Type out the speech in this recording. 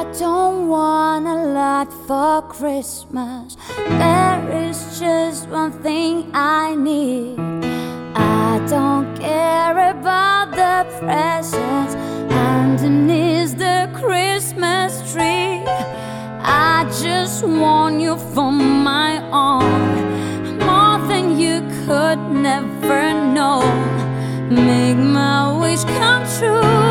don't want a lot for Christmas. There is just one thing I need. I don't care about the presents underneath the Christmas tree. I just want you for my own, more than you could never know. Make my wish come true.